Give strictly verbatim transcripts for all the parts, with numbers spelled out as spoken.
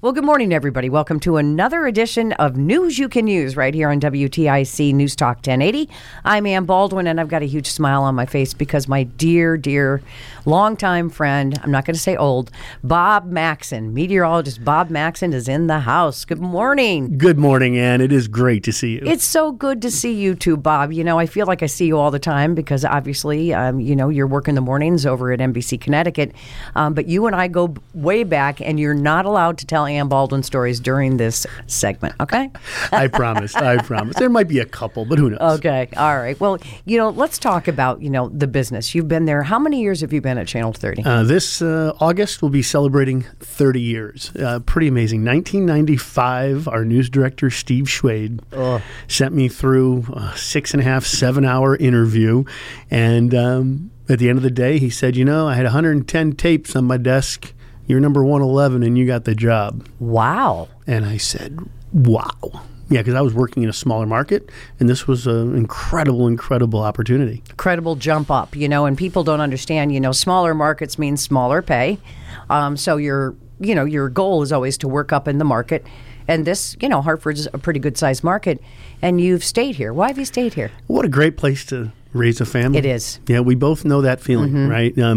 Well, good morning, everybody. Welcome to another edition of News You Can Use right here on W T I C News Talk ten eighty. I'm Ann Baldwin, and I've got a huge smile on my face because my dear, dear, longtime friend, I'm not going to say old, Bob Maxon, meteorologist Bob Maxon is in the house. Good morning. Good morning, Ann. It is great to see you. It's so good to see you too, Bob. You know, I feel like I see you all the time because obviously, um, you know, you're working the mornings over at N B C Connecticut, um, but you and I go way back, and you're not allowed to tell Ann Baldwin stories during this segment, okay? I promise. I promise. There might be a couple, but who knows? Okay. All right. Well, you know, let's talk about, you know, the business. You've been there. How many years have you been at Channel thirty? Uh, this uh, August, we'll be celebrating thirty years. Uh, pretty amazing. nineteen ninety-five, our news director, Steve Schwade, oh. sent me through a six and a half, seven hour interview. And um, at the end of the day, he said, you know, I had one hundred ten tapes on my desk. You're number one eleven and you got the job. Wow. And I said, wow. Yeah, because I was working in a smaller market, and this was an incredible, incredible opportunity. Incredible jump up, you know, and people don't understand, you know, smaller markets means smaller pay. Um, so your, you know, your goal is always to work up in the market. And this, you know, Hartford's a pretty good sized market, and you've stayed here. Why have you stayed here? What a great place to raise a family. It is. Yeah, we both know that feeling, Mm-hmm. right? Um,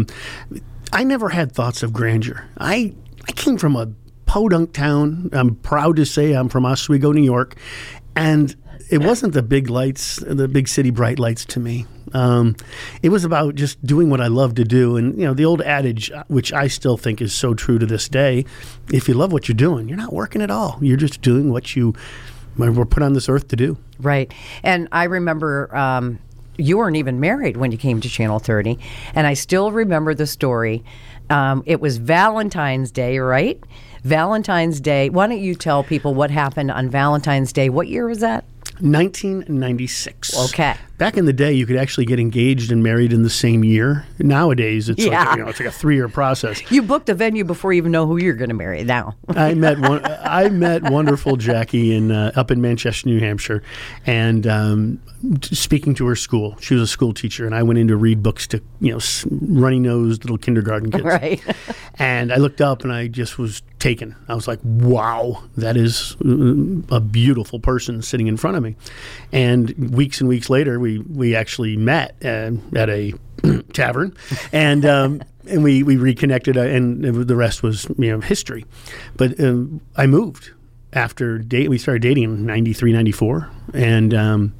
I never had thoughts of grandeur. I I came from a podunk town. I'm proud to say I'm from Oswego, New York, and it wasn't the big lights, the big city bright lights to me. Um, it was about just doing what I love to do, and you know the old adage, which I still think is so true to this day: if you love what you're doing, you're not working at all. You're just doing what you were put on this earth to do. Right, and I remember. Um, You weren't even married when you came to Channel thirty, and I still remember the story. Um, it was Valentine's Day, right? Valentine's Day. Why don't you tell people what happened on Valentine's Day? What year was that? nineteen ninety-six. Okay. Back in the day, you could actually get engaged and married in the same year. Nowadays, it's Yeah. like you know, it's like a three-year process. You booked a venue before you even know who you're going to marry now. I met one, I met wonderful Jackie in uh, up in Manchester, New Hampshire, and um, t- speaking to her school. She was a school teacher, and I went in to read books to you know s- runny-nosed little kindergarten kids. Right. And I looked up, and I just was taken. I was like, "Wow, that is uh, a beautiful person sitting in front of me." And weeks and weeks later, we we actually met uh, at a tavern, and um, and we, we reconnected, uh, and the rest was you know history. But um, I moved after date. We started dating in ninety-three, ninety-four, and um,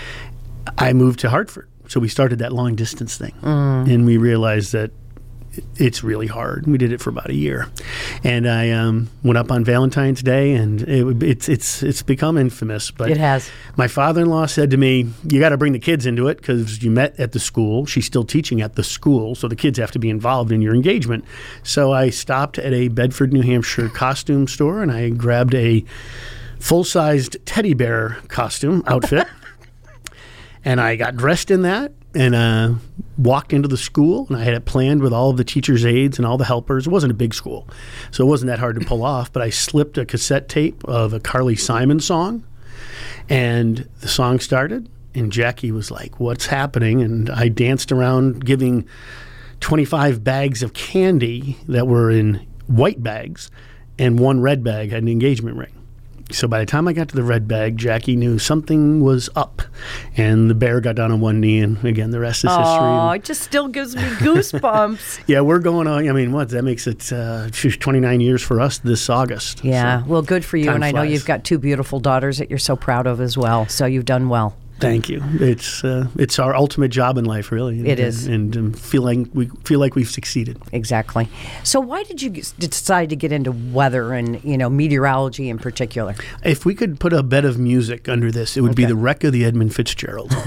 I moved to Hartford. So we started that long distance thing, mm. and we realized that it's really hard. We did it for about a year, and I um, went up on Valentine's Day, and it, it's it's it's become infamous. But it has. My father-in-law said to me, "You got to bring the kids into it because you met at the school. She's still teaching at the school, so the kids have to be involved in your engagement." So I stopped at a Bedford, New Hampshire costume store, and I grabbed a full-sized teddy bear costume outfit, and I got dressed in that. And uh, walked into the school, and I had it planned with all of the teachers' aides and all the helpers. It wasn't a big school, so it wasn't that hard to pull off, but I slipped a cassette tape of a Carly Simon song, and the song started, and Jackie was like, "What's happening?" And I danced around giving twenty-five bags of candy that were in white bags, and one red bag had an engagement ring. So by the time I got to the red bag, Jackie knew something was up, and the bear got down on one knee, and again, the rest is history. Oh, it just still gives me goosebumps. Yeah, we're going on. I mean, what that makes it uh, twenty-nine years for us this August. Yeah, so, well, good for you, and I know flies. you've got two beautiful daughters that you're so proud of as well. So you've done well. Thank you. It's uh, it's our ultimate job in life, really. And, it is, and, and um, feel like we feel like we've succeeded. Exactly. So, why did you decide to get into weather and you know meteorology in particular? If we could put a bed of music under this, it would okay. be the wreck of the Edmund Fitzgerald.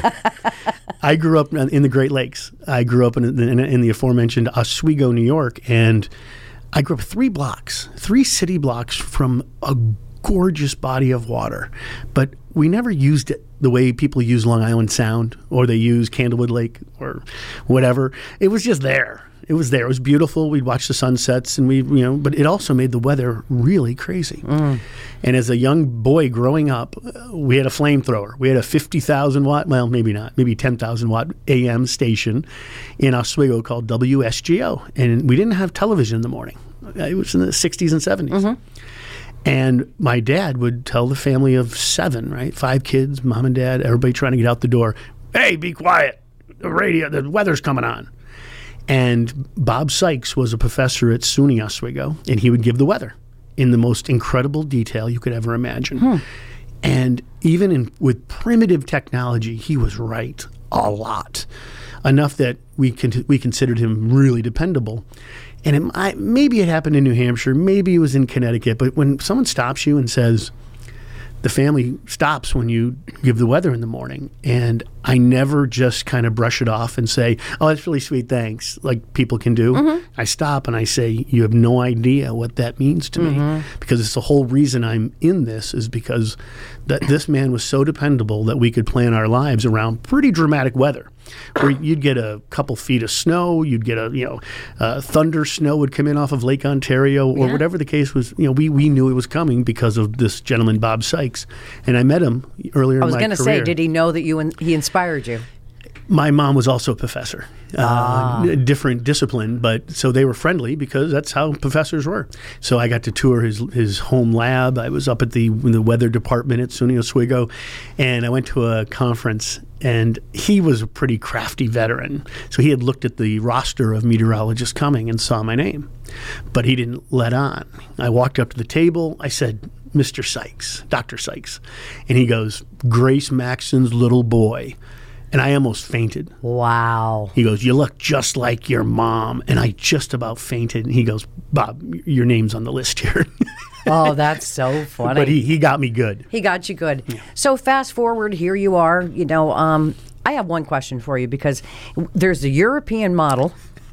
I grew up in the Great Lakes. I grew up in, in, in the aforementioned Oswego, New York, and I grew up three blocks, three city blocks from a gorgeous body of water, but we never used it the way people use Long Island Sound or they use Candlewood Lake or whatever. It was just there. It was there. It was beautiful. We'd watch the sunsets, and we, you know, but it also made the weather really crazy. Mm. And as a young boy growing up, we had a flamethrower. We had a fifty thousand watt, well, maybe not, maybe ten thousand watt A M station in Oswego called W S G O. And we didn't have television in the morning. It was in the sixties and seventies. Mm-hmm. And my dad would tell the family of seven, right? Five kids, mom and dad, everybody trying to get out the door. Hey, be quiet. The radio, the weather's coming on. And Bob Sykes was a professor at SUNY Oswego, and he would give the weather in the most incredible detail you could ever imagine. Hmm. And even in, with primitive technology, he was right a lot. Enough that we con- we considered him really dependable. And it, I, maybe it happened in New Hampshire, maybe it was in Connecticut, but when someone stops you and says, the family stops when you give the weather in the morning, and I never just kind of brush it off and say, oh, that's really sweet, thanks, like people can do. Mm-hmm. I stop and I say, you have no idea what that means to mm-hmm. me, because it's the whole reason I'm in this is because that this man was so dependable that we could plan our lives around pretty dramatic weather. Where you'd get a couple feet of snow, you'd get a, you know, uh, thunder snow would come in off of Lake Ontario, or yeah. whatever the case was. You know, we, we knew it was coming because of this gentleman, Bob Sykes. And I met him earlier in my career. I was going to say, did he know that you in, he inspired you? My mom was also a professor, ah. uh, different discipline, but so they were friendly because that's how professors were. So I got to tour his his home lab. I was up at the the weather department at SUNY Oswego, and I went to a conference, and he was a pretty crafty veteran. So he had looked at the roster of meteorologists coming and saw my name, but he didn't let on. I walked up to the table. I said, Mister Sykes, Doctor Sykes, and he goes, Grace Maxon's little boy. And I almost fainted. Wow. He goes, you look just like your mom. And I just about fainted. And he goes, Bob, your name's on the list here. Oh, that's so funny. But he, he got me good. He got you good. Yeah. So fast forward, here you are. You know, um, I have one question for you, because there's the European model.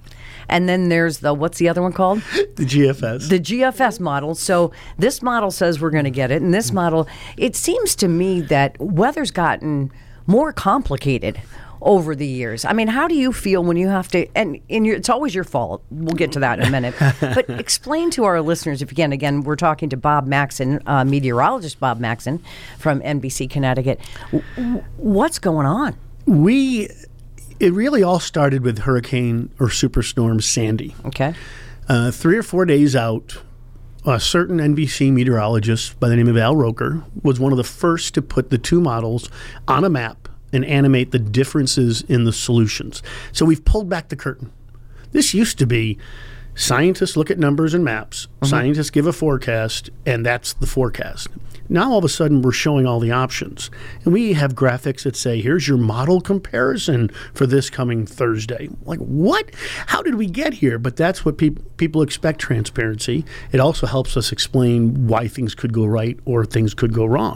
And then there's the, what's the other one called? The G F S. The G F S model. So this model says we're going to get it. And this model, it seems to me that weather's gotten more complicated over the years. I mean, how do you feel when you have to, and in your, it's always your fault. We'll get to that in a minute. But explain to our listeners, if you can, again, we're talking to Bob Maxon, uh, meteorologist Bob Maxon from N B C Connecticut. W- what's going on? We, it really all started with Hurricane or Superstorm Sandy. Okay. Uh, three or four days out, a certain N B C meteorologist by the name of Al Roker was one of the first to put the two models on a map and animate the differences in the solutions. So we've pulled back the curtain. This used to be scientists look at numbers and maps, mm-hmm. scientists give a forecast, and that's the forecast. Now all of a sudden we're showing all the options. And we have graphics that say, here's your model comparison for this coming Thursday. Like, what? How did we get here? But that's what pe- people expect, transparency. It also helps us explain why things could go right or things could go wrong.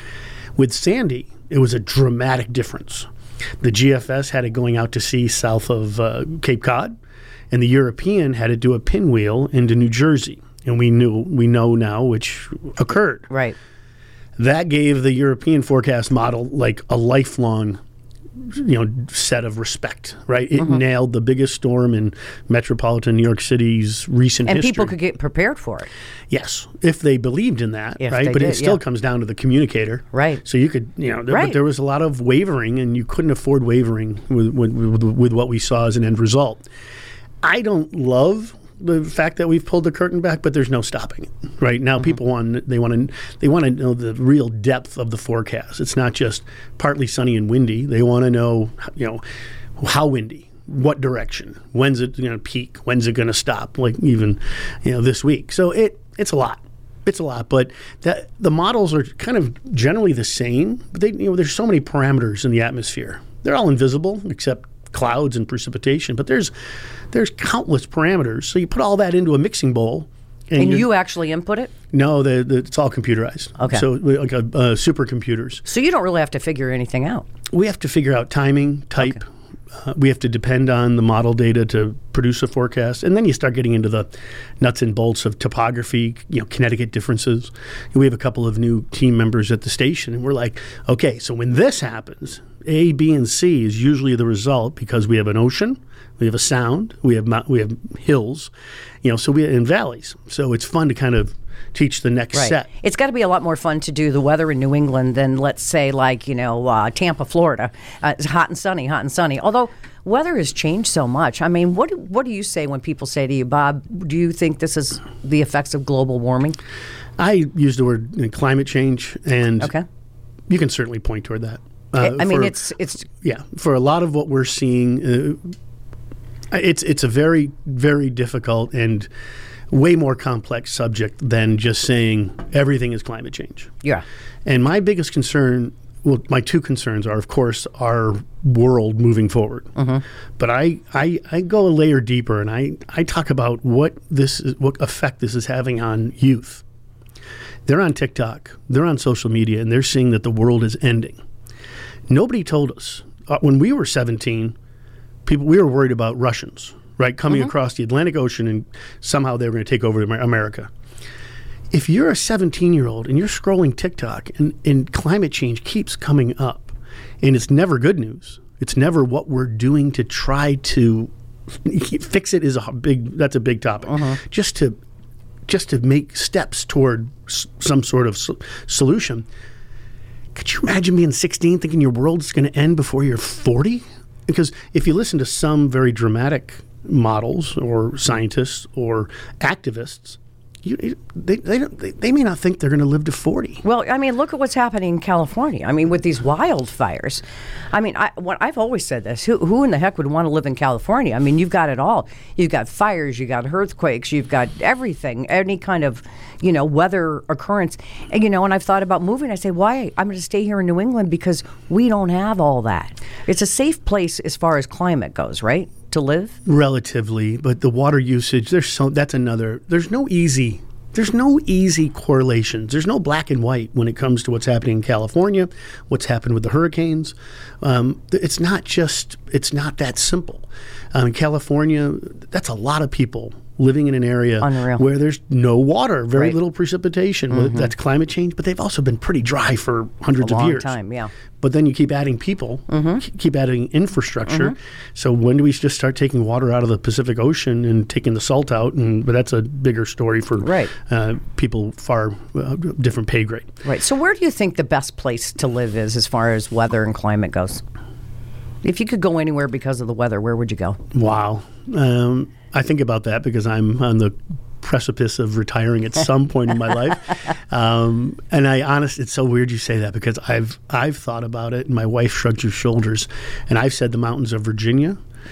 With Sandy, it was a dramatic difference. The G F S had it going out to sea south of uh, Cape Cod, and the European had it do a pinwheel into New Jersey. And we knew, we know now which occurred. Right. That gave the European forecast model like a lifelong, you know, set of respect, right? It mm-hmm. nailed the biggest storm in metropolitan New York City's recent and history. And people could get prepared for it. Yes, if they believed in that, if right? But did, it still yeah. comes down to the communicator. Right. So you could, you know, th- right. but there was a lot of wavering, and you couldn't afford wavering with, with, with, with what we saw as an end result. I don't love the fact that we've pulled the curtain back, but there's no stopping it. Right now, mm-hmm. people want they want to they want to know the real depth of the forecast. It's not just partly sunny and windy. They want to know, you know, how windy, what direction, when's it going to peak, when's it going to stop. Like even, you know, this week. So it it's a lot. It's a lot, but that the models are kind of generally the same. But they, you know, there's so many parameters in the atmosphere. They're all invisible except clouds and precipitation, but there's there's countless parameters. So you put all that into a mixing bowl. And, and you actually input it? No, the, the, it's all computerized. Okay. So like uh, uh, supercomputers. So you don't really have to figure anything out? We have to figure out timing, type. Okay. Uh, we have to depend on the model data to produce a forecast. And then you start getting into the nuts and bolts of topography, you know, Connecticut differences. And we have a couple of new team members at the station, and we're like, okay, so when this happens, A, B, and C is usually the result because we have an ocean, we have a sound, we have we have hills, you know, so we in valleys. So it's fun to kind of teach the next right. set. It's got to be a lot more fun to do the weather in New England than, let's say, like, you know, uh, Tampa, Florida. Uh, it's hot and sunny, hot and sunny. Although weather has changed so much. I mean, what what do you say when people say to you, Bob, do you think this is the effects of global warming? I use the word uh, climate change, and Okay. you can certainly point toward that. Uh, I mean, for- it's it's yeah, for a lot of what we're seeing, uh, it's it's a very, very difficult and way more complex subject than just saying everything is climate change. yeah. And my biggest concern, well, my two concerns are, of course, our world moving forward. Mm-hmm. But I, I, I go a layer deeper, and I, I talk about what this is, what effect this is having on youth. They're on TikTok, they're on social media, and they're seeing that the world is ending. Nobody told us uh, when we were seventeen. People, we were worried about Russians, right, coming Mm-hmm. across the Atlantic Ocean, and somehow they were going to take over Amer- America. If you're a seventeen-year-old and you're scrolling TikTok and, and climate change keeps coming up, and it's never good news, it's never what we're doing to try to fix it is a big, that's a big topic. Uh-huh. Just to just to make steps toward s- some sort of so- solution. Could you imagine being sixteen thinking your world's going to end before you're forty? Because if you listen to some very dramatic models or scientists or activists, you, they, they, don't, they, they may not think they're going to live to forty. Well, I mean, look at what's happening in California. I mean, with these wildfires. I mean, I, what, I've always said this. Who, who in the heck would want to live in California? I mean, you've got it all. You've got fires, you've got earthquakes, you've got everything, any kind of, you know, weather occurrence. And, you know, and I've thought about moving. I say, why? I'm going to stay here in New England because we don't have all that. It's a safe place as far as climate goes, right? To live? Relatively, but the water usage, there's so that's another, there's no easy, there's no easy correlations. There's no black and white when it comes to what's happening in California, what's happened with the hurricanes. Um, th- it's not just, it's not that simple. Um, California, that's a lot of people living in an area Unreal. where there's no water, very Right. little precipitation. Well, that's climate change, but they've also been pretty dry for hundreds A of long years. time, yeah. But then you keep adding people, Mm-hmm. k- keep adding infrastructure. So when do we just start taking water out of the Pacific Ocean and taking the salt out? And but that's a bigger story for Right. uh, people far uh, different pay grade. Right. So where do you think the best place to live is as far as weather and climate goes? If you could go anywhere because of the weather, where would you go? Wow. Um, I think about that because I'm on the precipice of retiring at some point in my life. Um, and I honest, it's so weird you say that because I've I've thought about it, and my wife shrugged her shoulders, and I've said the mountains of Virginia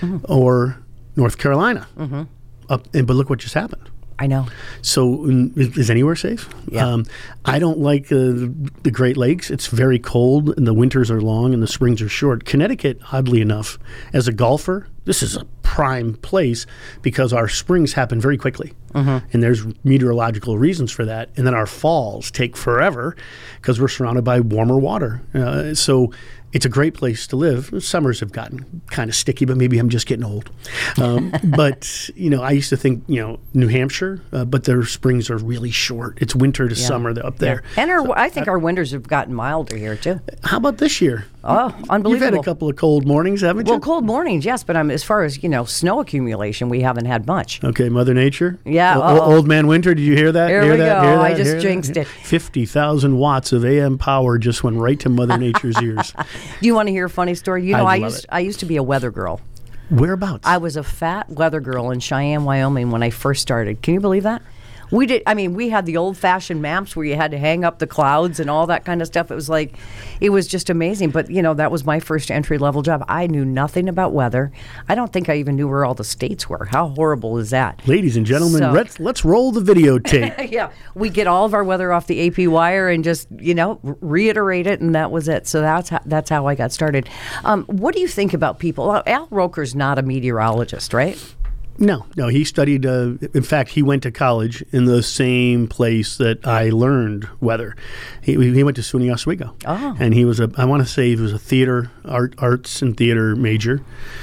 or North Carolina. Up, and but look what just happened. I know. So mm, is, is anywhere safe? Yeah. Um, I don't like uh, the Great Lakes. It's very cold, and the winters are long, and the springs are short. Connecticut, oddly enough, as a golfer, this is a prime place because our springs happen very quickly. And there's meteorological reasons for that. And then our falls take forever because we're surrounded by warmer water. Uh, so it's a great place to live. Summers have gotten kind of sticky, but maybe I'm just getting old. Um, but, you know, I used to think, you know, New Hampshire, uh, but their springs are really short. It's winter to summer up there. And our, I think our winters have gotten milder here too. How about this year? Oh, unbelievable. You've had a couple of cold mornings, haven't you? Well, cold mornings, yes, but um, as far as, you know, snow accumulation, we haven't had much. Okay, Mother Nature. Yeah, O- uh-oh. old man Winter. Did you hear that? Here hear we that? go. Hear I that? just Hear jinxed that? it. Fifty thousand watts of A M power just went right to Mother Nature's ears. Do you want to hear a funny story? You know, I'd I love used it. I used to be a weather girl. Whereabouts? I was a fat weather girl in Cheyenne, Wyoming when I first started. Can you believe that? We did. I mean, we had the old-fashioned maps where you had to hang up the clouds and all that kind of stuff. It was like, it was just amazing. But you know, that was my first entry-level job. I knew nothing about weather. I don't think I even knew where all the states were. How horrible is that? Ladies and gentlemen, So- let's let's roll the videotape. Yeah, we get all of our weather off the A P wire and just, you know, r- reiterate it, and that was it. So that's how, that's how I got started. Um, what do you think about people? Well, Al Roker's not a meteorologist, right? No, no. He studied. Uh, in fact, he went to college in the same place that I learned weather. He, he went to SUNY Oswego, Oh. and he was a. I want to say he was a theater art, arts and theater major,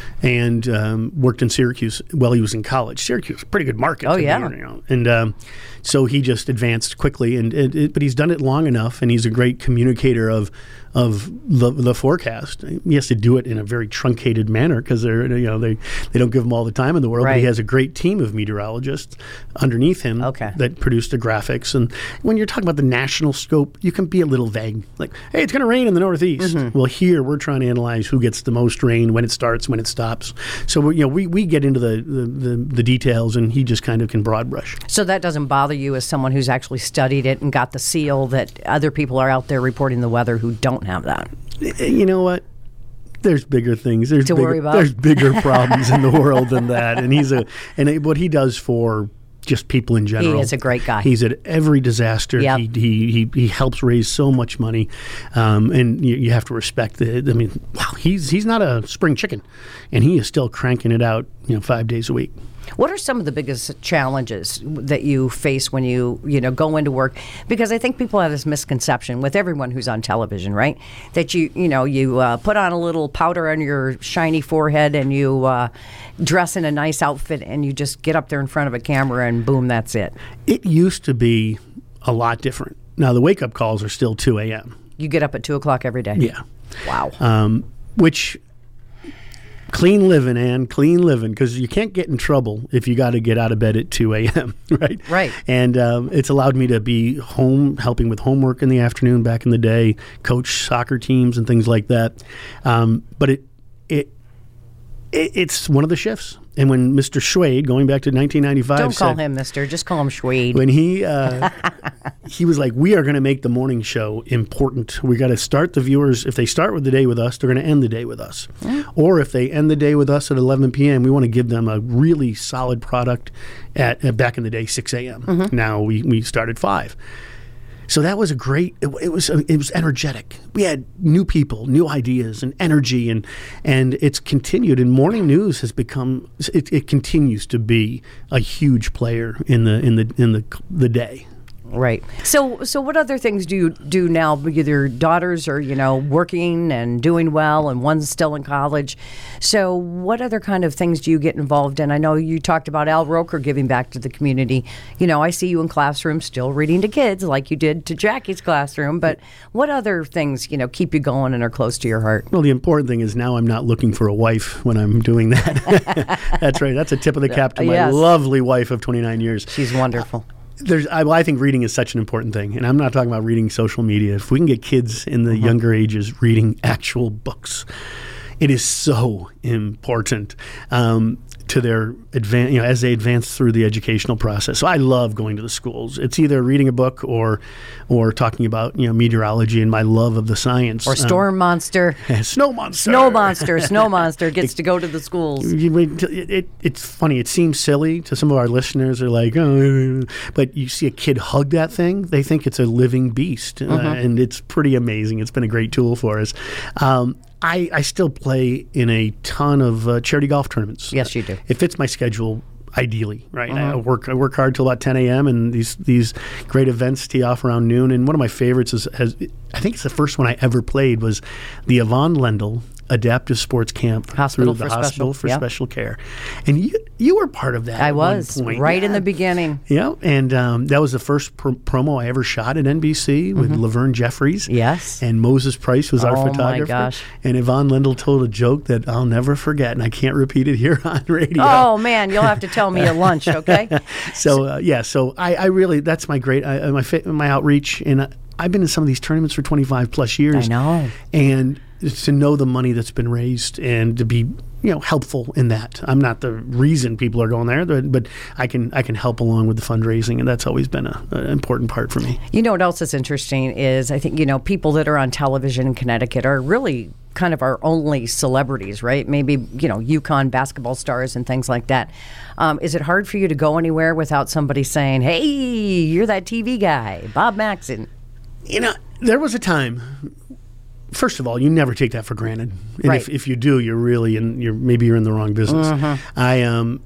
and um, worked in Syracuse while he was in college. Syracuse, pretty good market. Oh, to be yeah. in, you know. And um, so he just advanced quickly, and, and it, but he's done it long enough, and he's a great communicator of of the, the forecast. He has to do it in a very truncated manner because they're you know they they don't give him all the time in the world. But he Right. has a great team of meteorologists underneath him Okay. that produce the graphics. And when you're talking about the national scope, you can be a little vague. Like, hey, it's going to rain in the Northeast. Mm-hmm. Well, here we're trying to analyze who gets the most rain, when it starts, when it stops. stops. So we, you know, we, we get into the, the, the, the details, and he just kind of can broad brush. So that doesn't bother you as someone who's actually studied it and got the seal that other people are out there reporting the weather who don't have that? You know what? There's bigger things. There's to bigger, worry about. There's bigger problems in the world than that. And he's a and it, what he does for just people in general. He is a great guy. He's at every disaster. Yep. He, he he he helps raise so much money, um, and you, you have to respect it. I mean, wow, he's he's not a spring chicken, and he is still cranking it out, you know, five days a week. What are some of the biggest challenges that you face when you, you know, go into work? Because I think people have this misconception with everyone who's on television, right? That you, you know, you uh, put on a little powder on your shiny forehead and you uh, dress in a nice outfit and you just get up there in front of a camera and boom, that's it. It used to be a lot different. Now, the wake-up calls are still two a.m. You get up at two o'clock every day? Yeah. Wow. Um, which... Clean living, Ann, clean living, because you can't get in trouble if you got to get out of bed at two a.m., right? Right. And um, it's allowed me to be home, helping with homework in the afternoon back in the day, coach soccer teams and things like that. Um, but it, it, it it's one of the shifts. And when Mister Schwade, going back to nineteen ninety-five, Don't call said, him Mister Just call him Schwade. When he uh, he was like, we are going to make the morning show important. We got to start the viewers. If they start with the day with us, they're going to end the day with us. Mm. Or if they end the day with us at eleven p.m., we want to give them a really solid product at, at back in the day, six a.m. Mm-hmm. Now we, we start at five. So that was a great. It, it was it was energetic. We had new people, new ideas, and energy, and and it's continued. And morning news has become. It, it continues to be a huge player in the in the in the the day. Right. So, so what other things do you do now? Your daughters are, you know, working and doing well, and one's still in college. So, what other kind of things do you get involved in? I know you talked about Al Roker giving back to the community. You know, I see you in classrooms still reading to kids like you did to Jackie's classroom. But what other things, you know, keep you going and are close to your heart? Well, the important thing is now I'm not looking for a wife when I'm doing that. That's right. That's a tip of the cap to my Yes. lovely wife of twenty-nine years. She's wonderful. Uh, There's, I, well, I think reading is such an important thing, and I'm not talking about reading social media. If we can get kids in the mm-hmm. younger ages reading actual books, it is so important um, to their advan- you know, as they advance through the educational process. So I love going to the schools. It's either reading a book or, or talking about you know meteorology and my love of the science. Or storm um, monster, snow monster, snow monster, snow monster gets to go to the schools. It, it, it's funny. It seems silly to some of our listeners. They're like, oh, but you see a kid hug that thing, they think it's a living beast, mm-hmm. uh, and it's pretty amazing. It's been a great tool for us. Um, I, I still play in a ton of uh, charity golf tournaments. Yes, you do. It fits my schedule ideally, right? Mm-hmm. I work I work hard till about ten a.m. and these these great events tee off around noon. And one of my favorites is has I think it's the first one I ever played was the Yvonne Lendl Adaptive Sports Camp Hospital through the for Hospital special, for yep. Special Care, and you you were part of that. I at was one point. right yeah. in the beginning. Yeah, and um, that was the first pr- promo I ever shot at N B C with mm-hmm. Laverne Jeffries. Yes, and Moses Price was oh our photographer. My gosh. And Yvonne Lendl told a joke that I'll never forget, and I can't repeat it here on radio. Oh man, you'll have to tell me at lunch, okay? so uh, yeah, so I, I really that's my great I, my my outreach, and uh, I've been in some of these tournaments for twenty-five plus years. I know, and to know the money that's been raised and to be you know helpful in that. I'm not the reason people are going there, but I can I can help along with the fundraising, and that's always been a, an important part for me. You know what else is interesting is I think you know people that are on television in Connecticut are really kind of our only celebrities, right? Maybe you know UConn basketball stars and things like that. Um, is it hard for you to go anywhere without somebody saying, "Hey, you're that T V guy, Bob Maxon"? You know, there was a time. First of all, you never take that for granted, and right. if, if you do, you're really in. You're maybe you're in the wrong business. Mm-hmm. I um,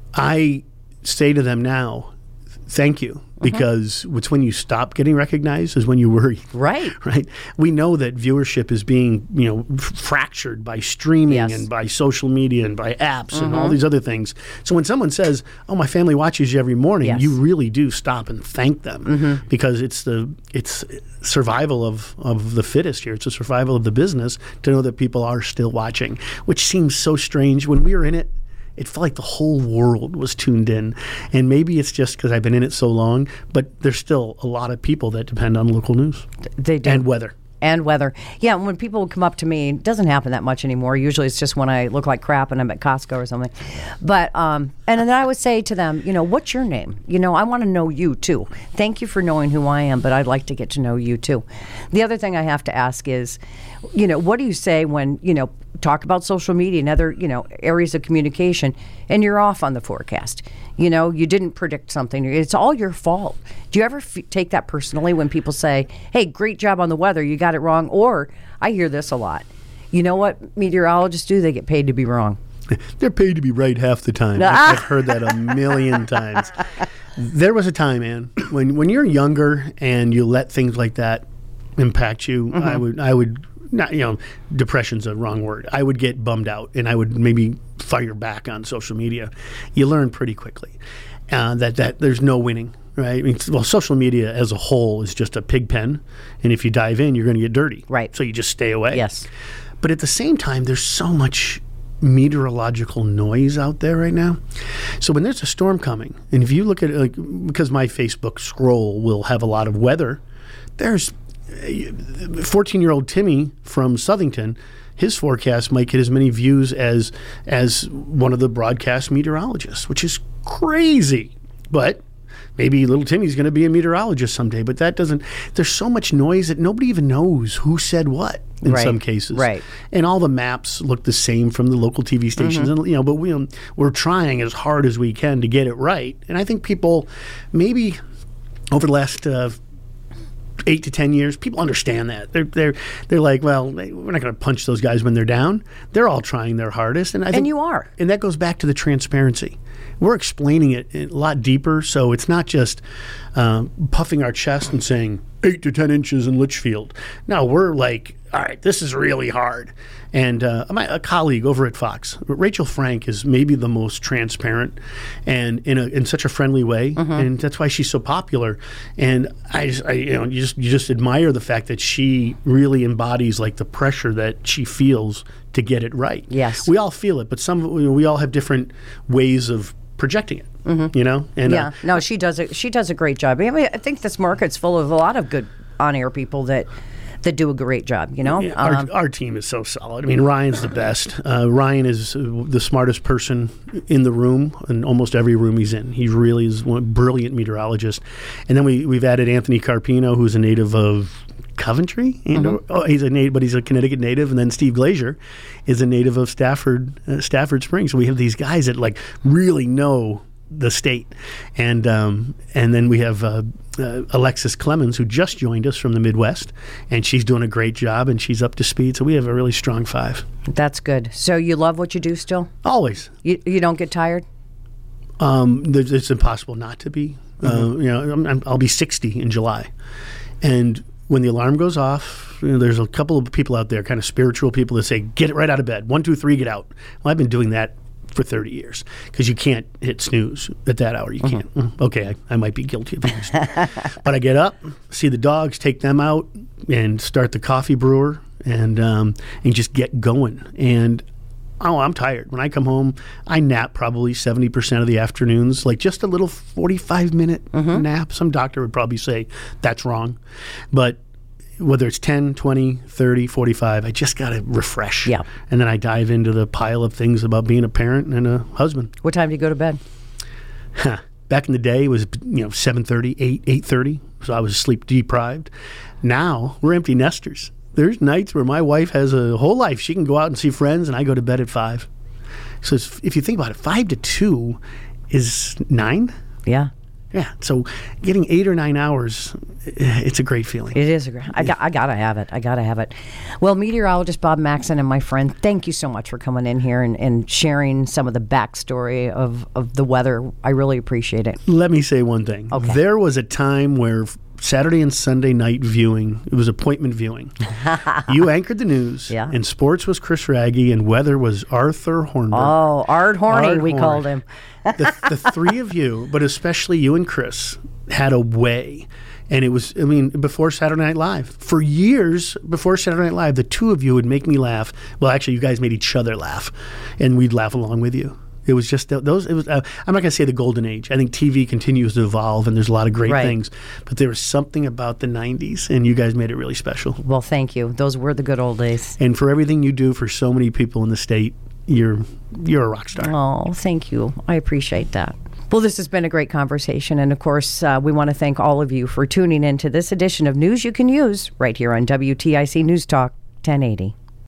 I say to them now, thank you, because mm-hmm. it's when you stop getting recognized is when you worry. Right, right. We know that viewership is being you know f- fractured by streaming yes. and by social media and by apps mm-hmm. and all these other things. So when someone says, "Oh, my family watches you every morning," yes. you really do stop and thank them mm-hmm. because it's the it's survival of, of the fittest here. It's a survival of the business to know that people are still watching, which seems so strange. When we were in it, it felt like the whole world was tuned in. And maybe it's just because I've been in it so long, but there's still a lot of people that depend on local news. They do. And weather. And weather. Yeah, when people come up to me, it doesn't happen that much anymore. Usually it's just when I look like crap and I'm at Costco or something. But, um, and then I would say to them, you know, what's your name? You know, I want to know you too. Thank you for knowing who I am, but I'd like to get to know you too. The other thing I have to ask is, you know, what do you say when, you know, talk about social media and other, you know, areas of communication and you're off on the forecast? You know, you didn't predict something. It's all your fault. Do you ever f- take that personally when people say, hey, great job on the weather, you got it wrong? Or I hear this a lot. You know what meteorologists do? They get paid to be wrong. They're paid to be right half the time. I've heard that a million times. There was a time, Ann, when when you're younger and you let things like that impact you, mm-hmm. I would I would not, you know, depression's a wrong word. I would get bummed out and I would maybe fire back on social media. You learn pretty quickly uh, that, that there's no winning, right? I mean, well, social media as a whole is just a pig pen. And if you dive in, you're going to get dirty. Right. So you just stay away. Yes. But at the same time, there's so much meteorological noise out there right now. So when there's a storm coming, and if you look at it, like, because my Facebook scroll will have a lot of weather, there's fourteen-year-old Timmy from Southington, his forecast might get as many views as as one of the broadcast meteorologists, which is crazy. But maybe little Timmy's going to be a meteorologist someday. But that doesn't. There's so much noise that nobody even knows who said what in right. some cases. Right. And all the maps look the same from the local T V stations. Mm-hmm. And you know, but we um, we're trying as hard as we can to get it right. And I think people maybe over the last Uh, eight to ten years, people understand that. They're they're they're like, well, they, we're not going to punch those guys when they're down. They're all trying their hardest, and I think, and you are, and that goes back to the transparency. We're explaining it a lot deeper, so it's not just um, puffing our chest and saying eight to ten inches in Litchfield. No, we're like, all right, this is really hard. And uh, my a colleague over at Fox, Rachel Frank, is maybe the most transparent and in a in such a friendly way, mm-hmm. and that's why she's so popular. And I, just, I you know, you just you just admire the fact that she really embodies like the pressure that she feels to get it right. Yes, we all feel it, but some we all have different ways of projecting it. Mm-hmm. You know, and yeah, uh, no, she does it. She does a great job. I mean, I think this market's full of a lot of good on-air people that. that do a great job, you know? Yeah, our, um, our team is so solid. I mean, Ryan's the best. Uh, Ryan is uh, the smartest person in the room, in almost every room he's in. He really is one brilliant meteorologist. And then we, we've added Anthony Carpino, who's a native of Coventry. And, mm-hmm. oh, he's a native, but he's a Connecticut native. And then Steve Glazier is a native of Stafford, uh, Stafford Springs. So we have these guys that like really know the state. And um, and then we have uh, uh, Alexis Clemens, who just joined us from the Midwest, and she's doing a great job, and she's up to speed. So we have a really strong five. That's good. So you love what you do still? Always. You you don't get tired? Um, it's impossible not to be. Mm-hmm. Uh, you know, I'm, I'm, I'll be sixty in July. And when the alarm goes off, you know, there's a couple of people out there, kind of spiritual people, that say, get it right out of bed. One, two, three, get out. Well, I've been doing that for thirty years, because you can't hit snooze at that hour. You can't. Mm-hmm. Okay, I, I might be guilty of this. But I get up, see the dogs, take them out, and start the coffee brewer, and um, and just get going. And oh, I'm tired. When I come home, I nap probably seventy percent of the afternoons, like just a little forty-five minute mm-hmm. nap. Some doctor would probably say that's wrong. But whether it's ten, twenty, thirty, forty-five, I just got to refresh. Yeah. And then I dive into the pile of things about being a parent and a husband. What time do you go to bed? Huh. Back in the day, it was, you know, seven thirty, eight, eight thirty, so I was sleep deprived. Now, we're empty nesters. There's nights where my wife has a whole life. She can go out and see friends, and I go to bed at five. So it's, if you think about it, five to two is nine. Yeah. Yeah. So getting eight or nine hours, it's a great feeling. It is a great. I got. I gotta have it. I gotta have it. Well, meteorologist Bob Maxon and my friend, thank you so much for coming in here and, and sharing some of the backstory of, of the weather. I really appreciate it. Let me say one thing. Okay. There was a time where Saturday and Sunday night viewing, it was appointment viewing. You anchored the news, yeah. and sports was Chris Raggy, and weather was Arthur Hornberg. Oh, Art Horny, Art we Horn. called him. the, the three of you, but especially you and Chris, had a way. And it was, I mean, before Saturday Night Live. For years before Saturday Night Live, the two of you would make me laugh. Well, actually, you guys made each other laugh, and we'd laugh along with you. It was just th- those. It was. Uh, I'm not going to say the golden age. I think T V continues to evolve, and there's a lot of great Right. things. But there was something about the nineties, and you guys made it really special. Well, thank you. Those were the good old days. And for everything you do for so many people in the state, you're you're a rock star. Oh, thank you. I appreciate that. Well, this has been a great conversation. And of course, uh, we want to thank all of you for tuning in to this edition of News You Can Use right here on W T I C News Talk ten eighty.